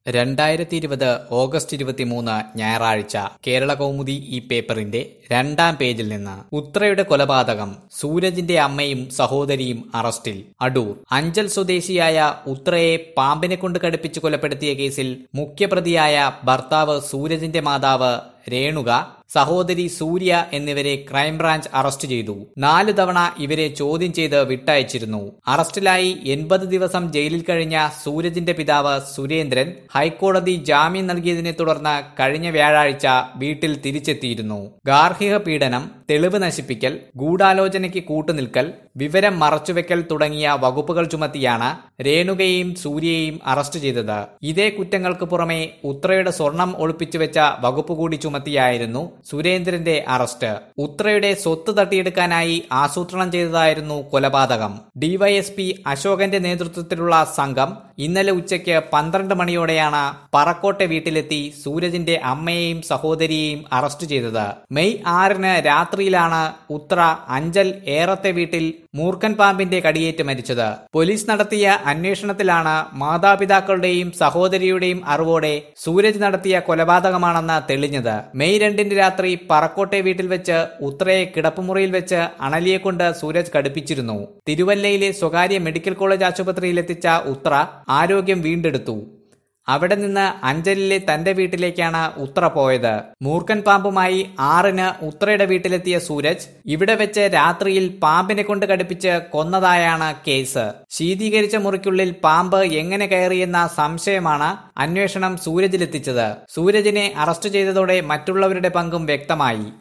2020 August 23 ഞായറാഴ്ച കേരളകൗമുദി ഈ പേപ്പറിന്റെ 2-ാം പേജിൽ നിന്ന് ഉത്രയുടെ കൊലപാതകം. സൂരജിന്റെ അമ്മയും സഹോദരിയും അറസ്റ്റിൽ. അടൂർ. അഞ്ചൽ സ്വദേശിയായ ഉത്രയെ പാമ്പിനെ കൊണ്ട് കടുപ്പിച്ച് കൊലപ്പെടുത്തിയ കേസിൽ മുഖ്യപ്രതിയായ ഭർത്താവ് സൂരജിന്റെ മാതാവ് രേണുക, സഹോദരി സൂര്യ എന്നിവരെ ക്രൈംബ്രാഞ്ച് അറസ്റ്റ് ചെയ്തു. 4 തവണ ഇവരെ ചോദ്യം ചെയ്ത് വിട്ടയച്ചിരുന്നു. അറസ്റ്റിലായി 80 ദിവസം ജയിലിൽ കഴിഞ്ഞ സൂരജിന്റെ പിതാവ് സുരേന്ദ്രൻ ഹൈക്കോടതി ജാമ്യം നൽകിയതിനെ തുടർന്ന് കഴിഞ്ഞ വ്യാഴാഴ്ച വീട്ടിൽ തിരിച്ചെത്തിയിരുന്നു. ഗാർഹിക പീഡനം, തെളിവ് നശിപ്പിക്കൽ, ഗൂഢാലോചനയ്ക്ക് കൂട്ടുനിൽക്കൽ, വിവരം മറച്ചുവെക്കൽ തുടങ്ങിയ വകുപ്പുകൾ ചുമത്തിയാണ് രേണുകയെയും സൂര്യയെയും അറസ്റ്റ് ചെയ്തത്. ഇതേ കുറ്റങ്ങൾക്ക് പുറമെ ഉത്രയുടെ സ്വർണം ഒളിപ്പിച്ചുവെച്ച വകുപ്പ് കൂടി ചുമത്തിയായിരുന്നു സുരേന്ദ്രന്റെ അറസ്റ്റ്. ഉത്രയുടെ സ്വത്ത് തട്ടിയെടുക്കാനായി ആസൂത്രണം ചെയ്തതായിരുന്നു കൊലപാതകം. ഡിവൈഎസ്പി അശോകന്റെ നേതൃത്വത്തിലുള്ള സംഘം ഇന്നലെ ഉച്ചയ്ക്ക് 12 മണിയോടെയാണ് പറക്കോട്ടെ വീട്ടിലെത്തി സൂരജിന്റെ അമ്മയെയും സഹോദരിയെയും അറസ്റ്റ് ചെയ്തത്. മെയ് 6 രാത്രിയിലാണ് ഉത്ര അഞ്ചൽ ഏറത്തെ വീട്ടിൽ മൂർഖൻ പാമ്പിന്റെ കടിയേറ്റ് മരിച്ചത്. പോലീസ് നടത്തിയ അന്വേഷണത്തിലാണ് മാതാപിതാക്കളുടെയും സഹോദരിയുടെയും അറിവോടെ സൂരജ് നടത്തിയ കൊലപാതകമാണെന്ന് തെളിഞ്ഞത്. മെയ് 2 രാത്രി പറക്കോട്ടെ വീട്ടിൽ വെച്ച് ഉത്രയെ കിടപ്പുമുറിയിൽ വെച്ച് അണലിയെ കൊണ്ട് സൂരജ് കടുപ്പിച്ചിരുന്നു. തിരുവല്ലയിലെ സ്വകാര്യ മെഡിക്കൽ കോളേജ് ആശുപത്രിയിലെത്തിച്ച ഉത്ര ആരോഗ്യം വീണ്ടെടുത്തു. അവിടെ നിന്ന് അഞ്ചലിലെ തന്റെ വീട്ടിലേക്കാണ് ഉത്ര പോയത്. മൂർഖൻ പാമ്പുമായി 6 ഉത്രയുടെ വീട്ടിലെത്തിയ സൂരജ് ഇവിടെ വെച്ച് രാത്രിയിൽ പാമ്പിനെ കൊണ്ട് കടുപ്പിച്ച് കൊന്നതായാണ് കേസ്. ശീതീകരിച്ച മുറിക്കുള്ളിൽ പാമ്പ് എങ്ങനെ കയറിയെന്ന സംശയമാണ് അന്വേഷണം സൂരജിലെത്തിച്ചത്. സൂരജിനെ അറസ്റ്റ് ചെയ്തതോടെ മറ്റുള്ളവരുടെ പങ്കും വ്യക്തമായി.